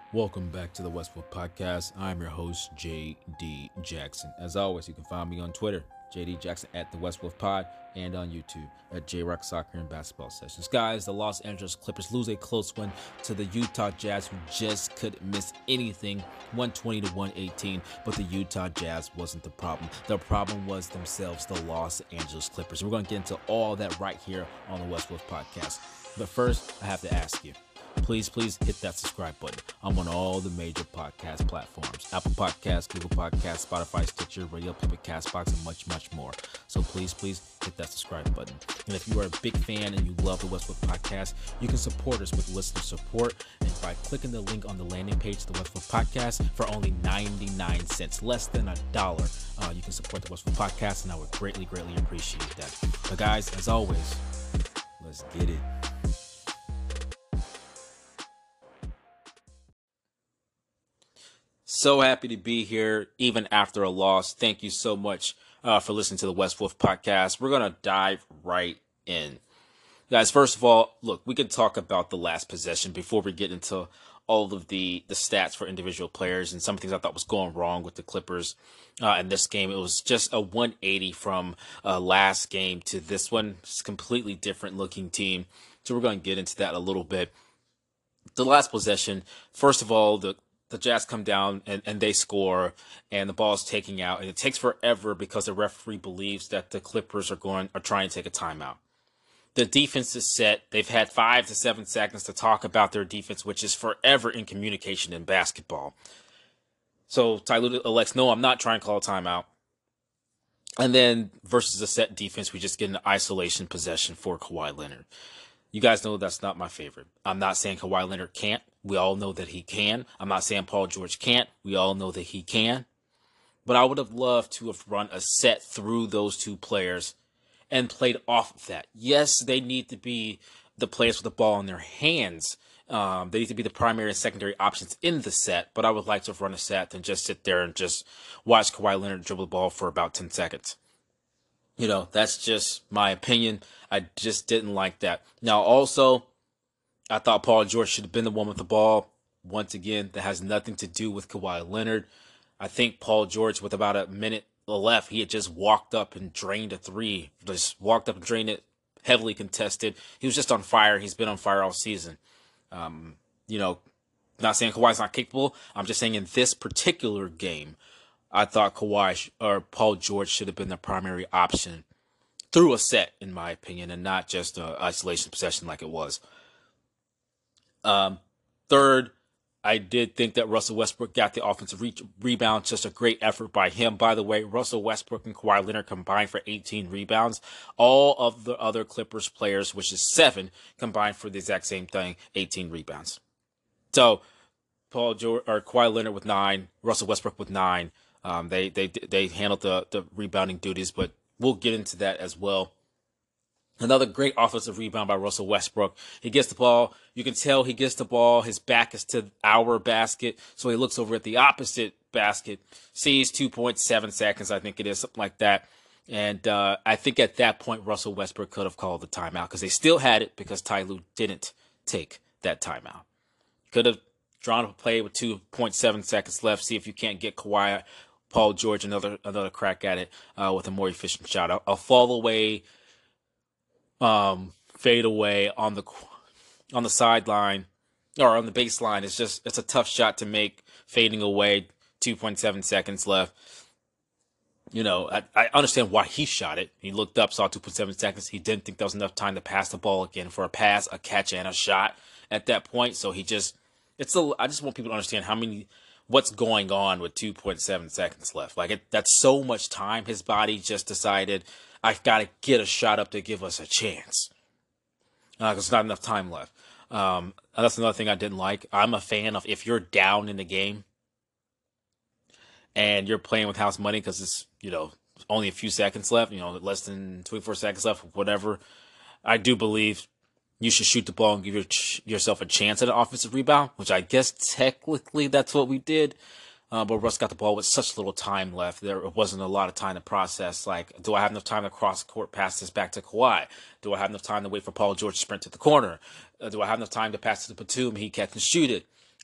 Welcome back to the Westwood Podcast. I'm your host, JD Jackson. As always, you can find me on Twitter, JD Jackson at the Westwood Pod, and on YouTube at JRock Soccer and Basketball Sessions. Guys, the Los Angeles Clippers lose a close one to the Utah Jazz, who just couldn't miss anything, 120 to 118. But the Utah Jazz wasn't the problem. The problem was themselves, the Los Angeles Clippers. We're going to get into all that right here on the Westwood Podcast. But first, I have to ask you. Please hit that subscribe button. I'm on all the major podcast platforms. Apple Podcasts, Google Podcasts, Spotify, Stitcher, Radio Public, CastBox, and much more. So please hit that subscribe button. And if you are a big fan and you love the Westwood Podcast, you can support us with listener support and by clicking the link on the landing page of the Westwood Podcast for only 99 cents, less than $1. You can support the Westwood Podcast, and I would greatly appreciate that. But guys, as always, let's get it. So happy to be here, even after a loss. Thank you so much for listening to the West Wolf Podcast. We're going to dive right in. Guys, first of all, look, we can talk about the last possession before we get into all of the stats for individual players and some things I thought was going wrong with the Clippers in this game. It was just a 180 from last game to this one. It's a completely different looking team. So we're going to get into that a little bit. The last possession, first of all, the Jazz come down and they score, and the ball is taking out, and it takes forever because the referee believes that the Clippers are trying to take a timeout. The defense is set. They've had 5 to 7 seconds to talk about their defense, which is forever in communication in basketball. So Ty Lue elects, no, I'm not trying to call a timeout. And then versus a set defense, we just get an isolation possession for Kawhi Leonard. You guys know that's not my favorite. I'm not saying Kawhi Leonard can't. We all know that he can. I'm not saying Paul George can't. We all know that he can. But I would have loved to have run a set through those two players and played off of that. Yes, they need to be the players with the ball in their hands. They need to be the primary and secondary options in the set. But I would like to have run a set and just sit there and just watch Kawhi Leonard dribble the ball for about 10 seconds. You know, that's just my opinion. I just didn't like that. Now, also, I thought Paul George should have been the one with the ball. Once again, that has nothing to do with Kawhi Leonard. I think Paul George, with about a minute left, he had just walked up and drained a three. Just walked up and drained it, heavily contested. He was just on fire. He's been on fire all season. Not saying Kawhi's not capable. I'm just saying in this particular game, I thought Paul George should have been the primary option through a set, in my opinion, and not just an isolation possession like it was. Third, I did think that Russell Westbrook got the offensive rebound. Just a great effort by him. By the way, Russell Westbrook and Kawhi Leonard combined for 18 rebounds. All of the other Clippers players, which is 7, combined for the exact same thing, 18 rebounds. So Paul George or Kawhi Leonard with 9, Russell Westbrook with 9. They handled the rebounding duties, but we'll get into that as well. Another great offensive rebound by Russell Westbrook. He gets the ball. You can tell he gets the ball. His back is to our basket. So he looks over at the opposite basket, sees 2.7 seconds, I think it is, something like that. And I think at that point, Russell Westbrook could have called the timeout because they still had it because Ty Lue didn't take that timeout. Could have drawn up a play with 2.7 seconds left. See if you can't get Paul George another crack at it with a more efficient shot. A fall away, fade away on the sideline or on the baseline. It's a tough shot to make, fading away, 2.7 seconds left. You know, I understand why he shot it. He looked up, saw 2.7 seconds. He didn't think there was enough time to pass the ball again for a pass, a catch, and a shot at that point. So I just want people to understand what's going on with 2.7 seconds left. That's so much time. His body just decided, I've got to get a shot up to give us a chance. Because there's not enough time left. That's another thing I didn't like. I'm a fan of, if you're down in the game and you're playing with house money because it's, only a few seconds left, less than 24 seconds left, whatever, I do believe you should shoot the ball and give yourself a chance at an offensive rebound, which I guess technically that's what we did. But Russ got the ball with such little time left. There wasn't a lot of time to process. Do I have enough time to cross the court, pass this back to Kawhi? Do I have enough time to wait for Paul George to sprint to the corner? Do I have enough time to pass to the Batum, he catch and shoot it?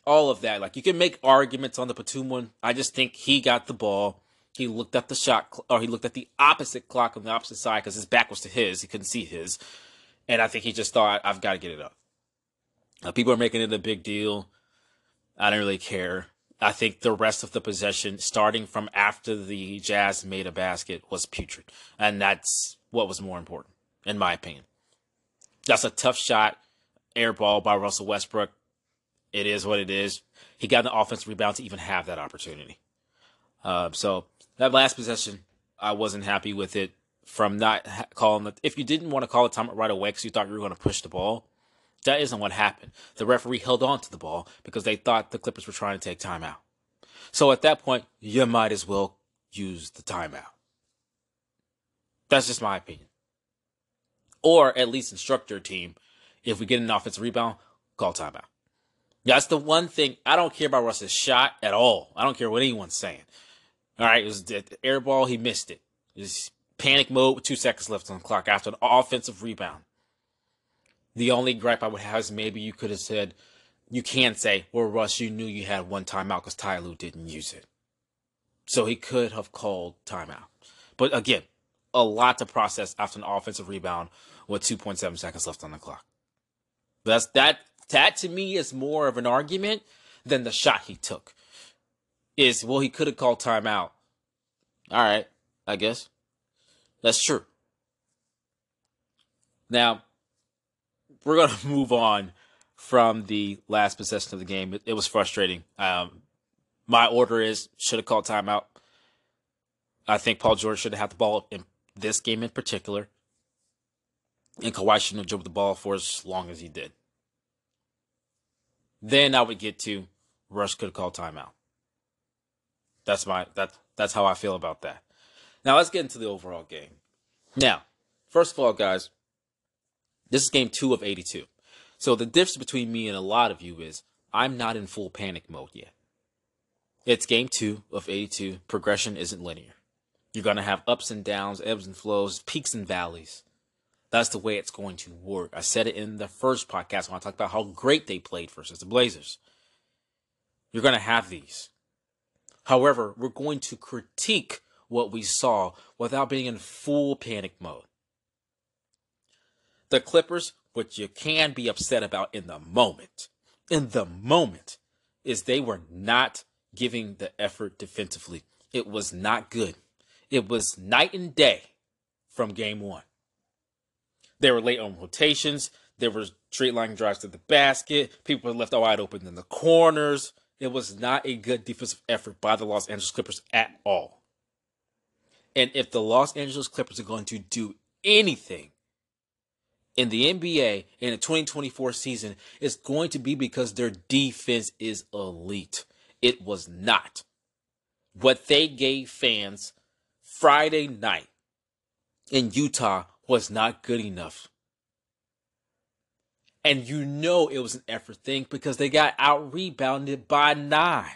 all of that. Like, you can make arguments on the Batum one. I just think he got the ball. He looked at the or he looked at the opposite clock on the opposite side because his back was to his. He couldn't see his. And I think he just thought, I've got to get it up. People are making it a big deal. I don't really care. I think the rest of the possession, starting from after the Jazz made a basket, was putrid. And that's what was more important, in my opinion. That's a tough shot, air ball by Russell Westbrook. It is what it is. He got an offensive rebound to even have that opportunity. So that last possession, I wasn't happy with it from not calling it. If you didn't want to call a timeout right away because you thought you were going to push the ball, that isn't what happened. The referee held on to the ball because they thought the Clippers were trying to take timeout. So at that point, you might as well use the timeout. That's just my opinion. Or at least instruct your team, if we get an offensive rebound, call timeout. That's the one thing. I don't care about Russ's shot at all. I don't care what anyone's saying. All right, it was the air ball. He missed it. It was panic mode with 2 seconds left on the clock after an offensive rebound. The only gripe I would have is maybe you could have said, you can't say, well, Russ, you knew you had one timeout because Ty Lue didn't use it. So he could have called timeout. But again, a lot to process after an offensive rebound with 2.7 seconds left on the clock. That to me is more of an argument than the shot he took. Well, he could have called timeout. All right, I guess. That's true. Now, we're going to move on from the last possession of the game. It was frustrating. My order is, should have called timeout. I think Paul George should have had the ball in this game in particular. And Kawhi shouldn't have dribbled the ball for as long as he did. Then I would get to Russ could have called timeout. That's how I feel about that. Now let's get into the overall game. Now, first of all, guys, this is game 2 of 82. So the difference between me and a lot of you is I'm not in full panic mode yet. It's game 2 of 82. Progression isn't linear. You're going to have ups and downs, ebbs and flows, peaks and valleys. That's the way it's going to work. I said it in the first podcast when I talked about how great they played versus the Blazers. You're going to have these. However, we're going to critique what we saw without being in full panic mode. The Clippers, what you can be upset about in the moment, is they were not giving the effort defensively. It was not good. It was night and day from game 1. They were late on rotations. There were straight line drives to the basket. People were left wide open in the corners. It was not a good defensive effort by the Los Angeles Clippers at all. And if the Los Angeles Clippers are going to do anything in the NBA in the 2024 season, it's going to be because their defense is elite. It was not. What they gave fans Friday night in Utah was not good enough. And you know it was an effort thing because they got out-rebounded by 9.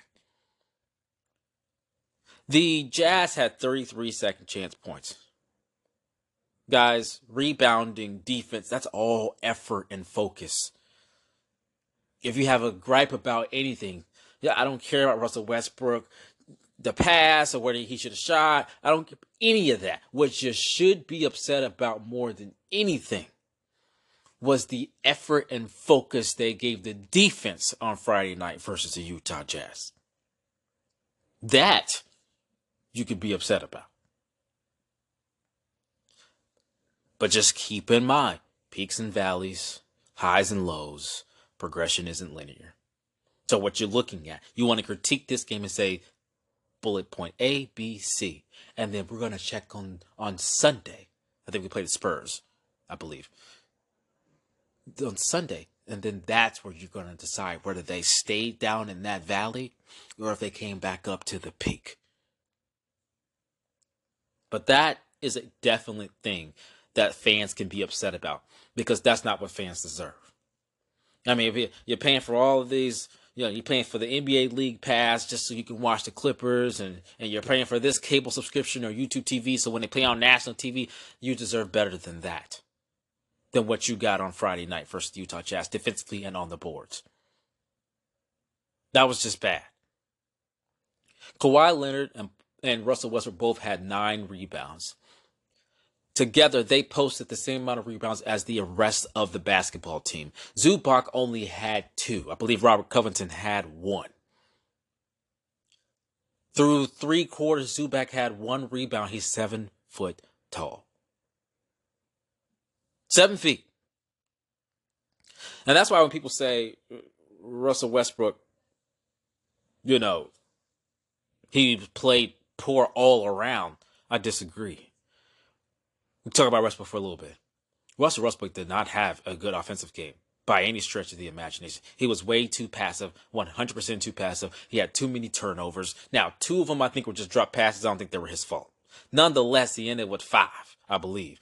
The Jazz had 33 second chance points. Guys, rebounding, defense, that's all effort and focus. If you have a gripe about anything, I don't care about Russell Westbrook, the pass, or whether he should have shot. I don't care any of that. What you should be upset about more than anything was the effort and focus they gave the defense on Friday night versus the Utah Jazz. That you could be upset about. But just keep in mind, peaks and valleys, highs and lows, progression isn't linear. So what you're looking at, you want to critique this game and say, bullet point A, B, C. And then we're going to check on Sunday. I think we played the Spurs, I believe. On Sunday. And then that's where you're going to decide whether they stayed down in that valley or if they came back up to the peak. But that is a definite thing that fans can be upset about because that's not what fans deserve. I mean, if you're paying for all of these, you're paying for the NBA League Pass just so you can watch the Clippers, and you're paying for this cable subscription or YouTube TV, so when they play on national TV, you deserve better than that, than what you got on Friday night versus the Utah Jazz, defensively and on the boards. That was just bad. Kawhi Leonard and Russell Westbrook both had 9 rebounds. Together, they posted the same amount of rebounds as the rest of the basketball team. Zubac only had 2. I believe Robert Covington had 1. Through 3 quarters, Zubac had 1 rebound. He's 7 foot tall. 7 feet. And that's why when people say Russell Westbrook, he played poor all around, I disagree. We'll talk about Westbrook for a little bit. Russell Westbrook did not have a good offensive game by any stretch of the imagination. He was way too passive, 100% too passive. He had too many turnovers. Now, 2 of them I think were just drop passes. I don't think they were his fault. Nonetheless, he ended with 5, I believe.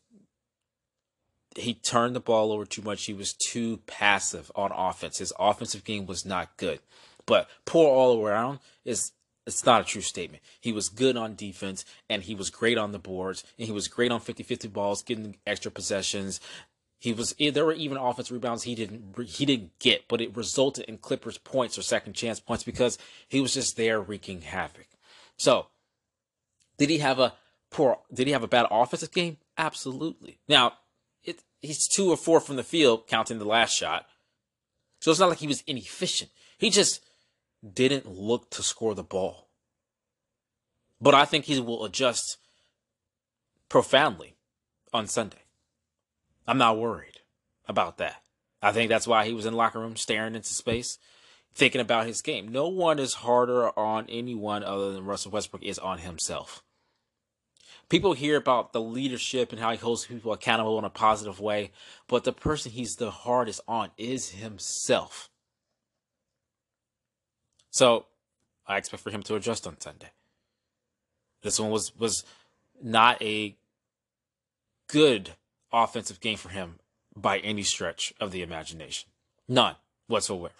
He turned the ball over too much. He was too passive on offense. His offensive game was not good. But poor all around it's not a true statement. He was good on defense, and he was great on the boards, and he was great on 50-50 balls, getting extra possessions. There were even offensive rebounds he didn't get, but it resulted in Clippers points or second chance points because he was just there wreaking havoc. So, did he have a bad offensive game? Absolutely. Now, he's 2 or 4 from the field, counting the last shot. So it's not like he was inefficient. He just didn't look to score the ball. But I think he will adjust profoundly on Sunday. I'm not worried about that. I think that's why he was in the locker room staring into space, thinking about his game. No one is harder on anyone other than Russell Westbrook is on himself. People hear about the leadership and how he holds people accountable in a positive way, but the person he's the hardest on is himself. So, I expect for him to adjust on Sunday. This one was not a good offensive game for him by any stretch of the imagination. None whatsoever.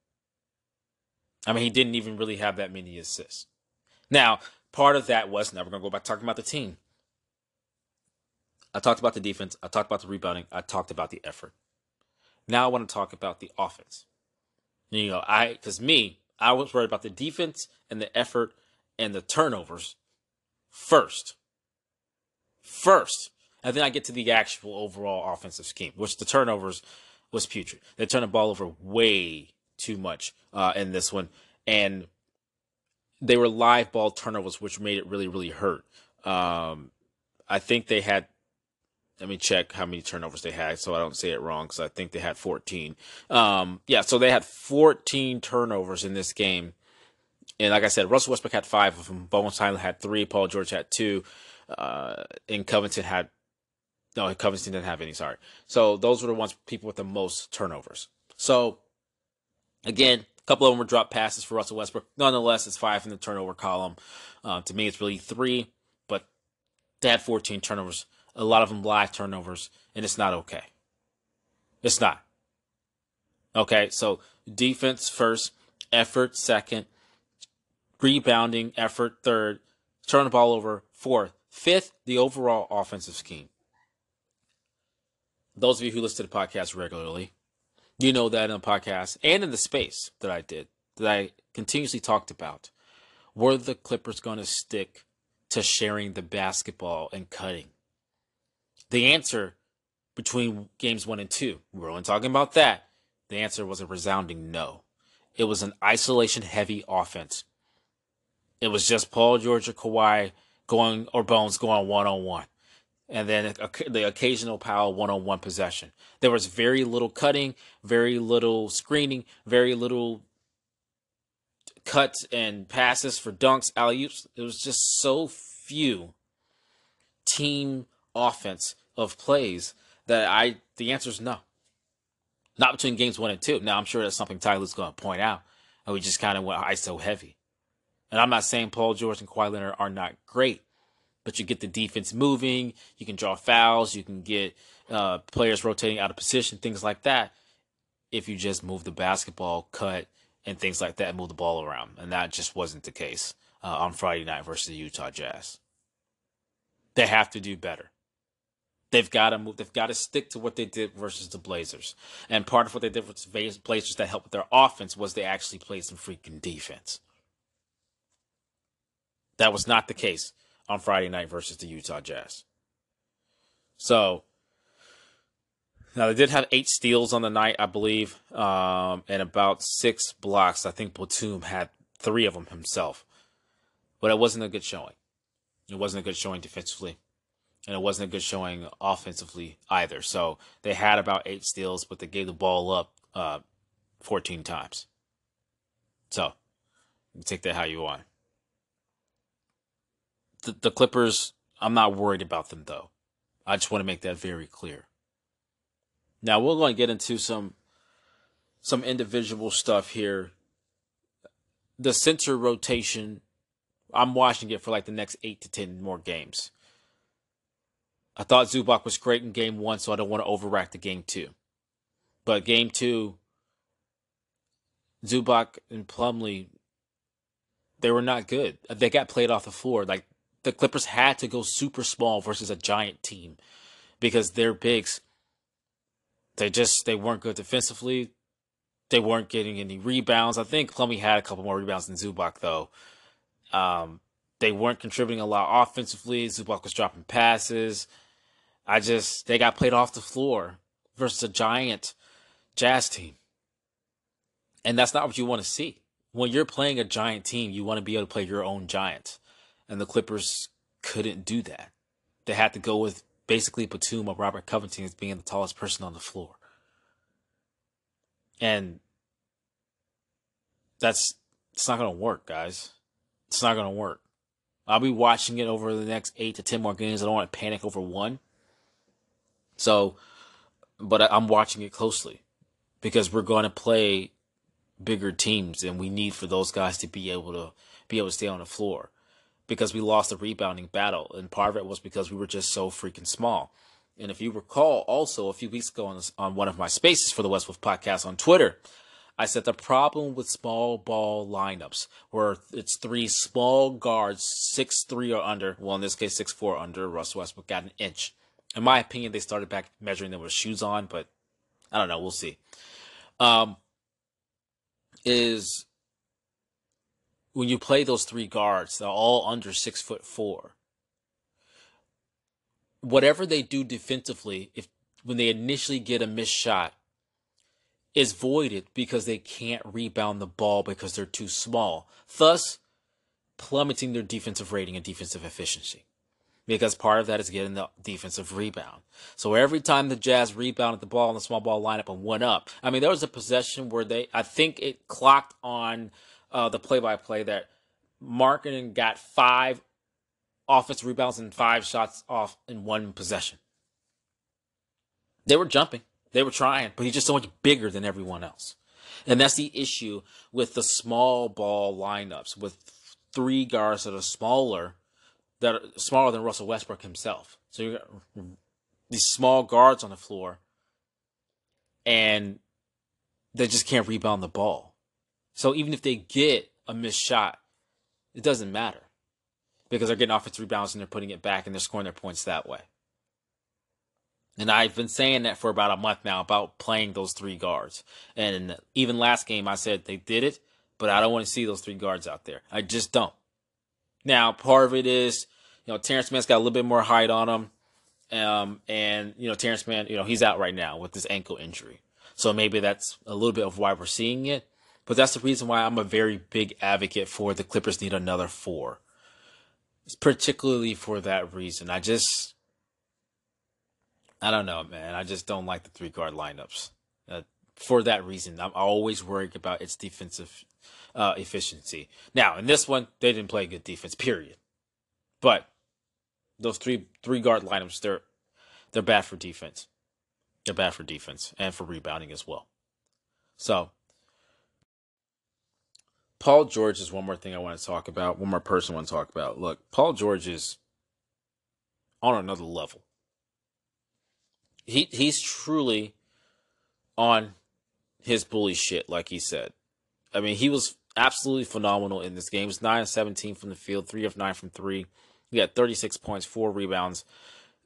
I mean, he didn't even really have that many assists. Now, part of that was, now we're going to go back talking about the team. I talked about the defense. I talked about the rebounding. I talked about the effort. Now I want to talk about the offense. I was worried about the defense and the effort and the turnovers first. And then I get to the actual overall offensive scheme, which the turnovers was putrid. They turned the ball over way too much in this one. And they were live ball turnovers, which made it really, really hurt. I think they had, let me check how many turnovers they had so I don't say it wrong, because I think they had 14. So they had 14 turnovers in this game. And like I said, Russell Westbrook had 5 of them. Bones Hyland had 3. Paul George had 2. And Covington didn't have any, sorry. So those were the ones, people with the most turnovers. So, again, a couple of them were drop passes for Russell Westbrook. Nonetheless, it's 5 in the turnover column. To me, it's really 3. But they had 14 turnovers. A lot of them live turnovers. And it's not okay. It's not. Okay, so defense first. Effort second. Rebounding, effort third. Turn the ball over fourth. Fifth, the overall offensive scheme. Those of you who listen to the podcast regularly, you know that in the podcast and in the space that I continuously talked about, were the Clippers going to stick to sharing the basketball and cutting? The answer between games 1 and 2, we're only talking about that. The answer was a resounding no. It was an isolation-heavy offense. It was just Paul George or Kawhi Bones going one-on-one. And then the occasional Powell one-on-one possession. There was very little cutting, very little screening, very little cuts and passes for dunks, alley-oops. It was just so few team offense of plays that the answer is no. Not between games 1 and 2. Now, I'm sure that's something Tyler's going to point out. And we just kind of went ISO heavy. And I'm not saying Paul George and Kawhi Leonard are not great, but you get the defense moving, you can draw fouls, you can get players rotating out of position, things like that, if you just move the basketball, cut, and things like that, move the ball around. And that just wasn't the case on Friday night versus the Utah Jazz. They have to do better. They've got to move. They've got to stick to what they did versus the Blazers. And part of what they did with the Blazers that helped with their offense was they actually played some freaking defense. That was not the case on Friday night versus the Utah Jazz. So, now they did have 8 steals on the night, I believe, and about 6 blocks. I think Batum had 3 of them himself. But it wasn't a good showing. It wasn't a good showing defensively. And it wasn't a good showing offensively either. So they had about 8 steals, but they gave the ball up 14 times. So you take that how you want. The Clippers, I'm not worried about them, though. I just want to make that very clear. Now, we're going to get into some individual stuff here. The center rotation, I'm watching it for like the next 8 to 10 more games. I thought Zubac was great in game 1, so I don't want to overreact to game 2. But game 2, Zubac and Plumlee, they were not good. They got played off the floor. Like, the Clippers had to go super small versus a giant team because their bigs, they weren't good defensively. They weren't getting any rebounds. I think Plumlee had a couple more rebounds than Zubac, though. They weren't contributing a lot offensively. Zubac was dropping passes. They got played off the floor versus a giant Jazz team. And that's not what you want to see. When you're playing a giant team, you want to be able to play your own giant. And the Clippers couldn't do that. They had to go with basically Batum or Robert Covington as being the tallest person on the floor. And it's not going to work, guys. It's not going to work. I'll be watching it over the next 8 to 10 more games. I don't want to panic over one. So, but I'm watching it closely because we're going to play bigger teams, and we need for those guys to be able to stay on the floor because we lost the rebounding battle, and part of it was because we were just so freaking small. And if you recall, also a few weeks ago on one of my spaces for the West Wolf podcast on Twitter, I said the problem with small ball lineups, where it's 3 small guards, 6'3" or under, well, in this case, 6'4" or under, Russell Westbrook got an inch. In my opinion, they started back measuring them with shoes on, but I don't know. We'll see. Is when you play those 3 guards, they're all under 6'4". Whatever they do defensively, when they initially get a missed shot, is voided because they can't rebound the ball because they're too small, thus plummeting their defensive rating and defensive efficiency. Because part of that is getting the defensive rebound. So every time the Jazz rebounded the ball in the small ball lineup and went up, I mean, there was a possession where I think it clocked on the play-by-play that Markkanen got 5 offensive rebounds and 5 shots off in one possession. They were jumping. They were trying, but he's just so much bigger than everyone else. And that's the issue with the small ball lineups, with 3 guards that are smaller than Russell Westbrook himself. So you got these small guards on the floor, and they just can't rebound the ball. So even if they get a missed shot, it doesn't matter because they're getting offensive rebounds and they're putting it back and they're scoring their points that way. And I've been saying that for about a month now about playing those 3 guards. And even last game I said they did it, but I don't want to see those 3 guards out there. I just don't. Now, part of it is, Terrence Mann's got a little bit more height on him. And Terrence Mann, he's out right now with this ankle injury. So maybe that's a little bit of why we're seeing it. But that's the reason why I'm a very big advocate for the Clippers need another 4. It's particularly for that reason. I don't know, man. I just don't like the 3-guard lineups. For that reason, I'm always worried about its defensive efficiency. Now, in this one, they didn't play good defense, period. But those 3-guard lineups, they're bad for defense. They're bad for defense and for rebounding as well. So, Paul George is one more thing I want to talk about. One more person I want to talk about. Look, Paul George is on another level. He's truly on his bully shit, like he said. I mean, he was absolutely phenomenal in this game. He was 9 of 17 from the field, 3 of 9 from 3. He got 36 points, 4 rebounds.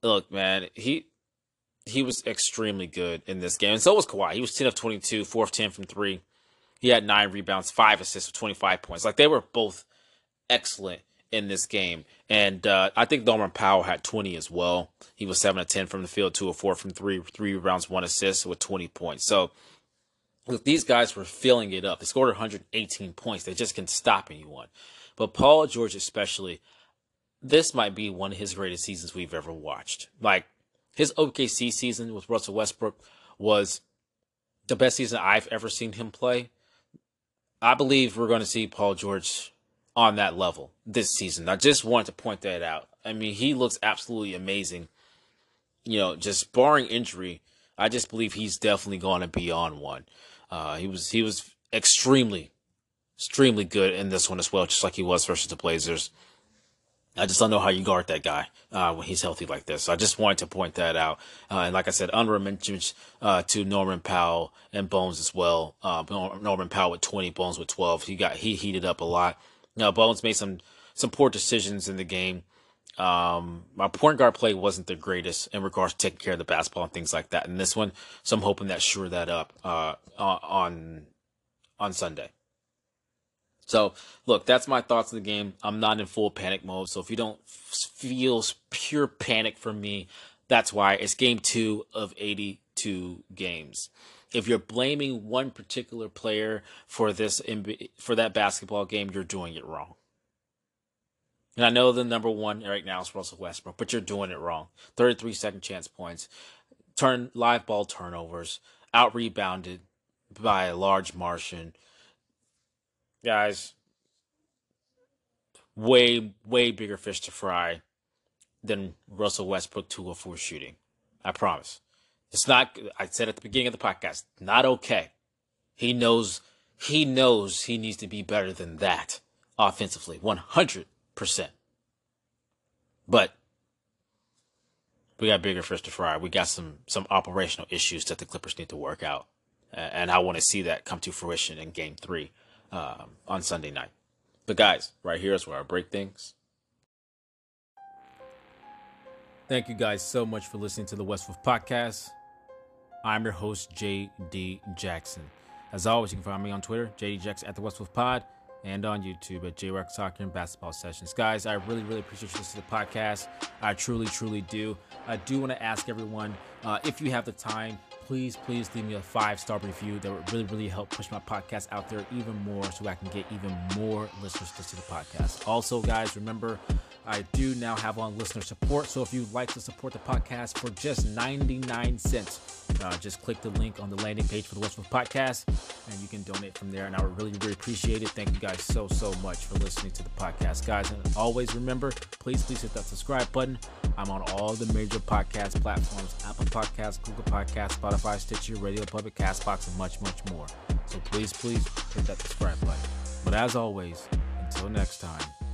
look, man, he was extremely good in this game, and so was Kawhi. He was 10 of 22, 4 of 10 from three. He had 9 rebounds, 5 assists, 25 points. Like, they were both excellent in this game. And I think Norman Powell had 20 as well. He was 7 of 10 from the field, 2 of 4 from three, 3 rebounds, 1 assist with 20 points. So look, these guys were filling it up. They scored 118 points. They just couldn't stop anyone. But Paul George especially, this might be one of his greatest seasons we've ever watched. Like, his OKC season with Russell Westbrook was the best season I've ever seen him play. I believe we're going to see Paul George on that level this season. I just wanted to point that out. I mean, he looks absolutely amazing. You know, just barring injury, I just believe he's definitely going to be on one. He was extremely good in this one as well, just like he was versus the Blazers. I just don't know how you guard that guy when he's healthy like this. So I just wanted to point that out. And like I said, honorable mentions to Norman Powell and Bones as well. Norman Powell with 20, Bones with 12. He heated up a lot. Bones made some poor decisions in the game. My point guard play wasn't the greatest in regards to taking care of the basketball and things like that in this one. So I'm hoping that shore that up on Sunday. So, look, that's my thoughts on the game. I'm not in full panic mode. So if you don't feel pure panic from me, that's why. It's game 2 of 82 games. If you're blaming one particular player for that basketball game, you're doing it wrong. And I know the number one right now is Russell Westbrook, but you're doing it wrong. 33 second chance points, live ball turnovers, out rebounded by a large margin. Guys, way bigger fish to fry than Russell Westbrook 2 of 4 shooting. I promise. It's not, I said at the beginning of the podcast, not okay. He knows he needs to be better than that offensively, 100%. But we got bigger fish to fry. We got some operational issues that the Clippers need to work out. And I want to see that come to fruition in game 3 on Sunday night. But guys, right here is where I break things. Thank you guys so much for listening to the West Wolf Podcast. I'm your host, J.D. Jackson. As always, you can find me on Twitter, J.D. Jackson at the West Wolf Pod, and on YouTube at J-Rock Soccer and Basketball Sessions. Guys, I really appreciate you listening to the podcast. I truly do. I do want to ask everyone, if you have the time, please leave me a 5-star review. That would really help push my podcast out there even more so I can get even more listeners to the podcast. Also, guys, remember, I do now have on listener support. So if you'd like to support the podcast for just 99 cents, just click the link on the landing page for the West Wolf Podcast, and you can donate from there. And I would really appreciate it. Thank you guys so much for listening to the podcast, guys. And always remember, please hit that subscribe button. I'm on all the major podcast platforms: Apple Podcasts, Google Podcasts, Spotify, Stitcher, Radio Public, CastBox, and much more. So please hit that subscribe button. But as always, until next time,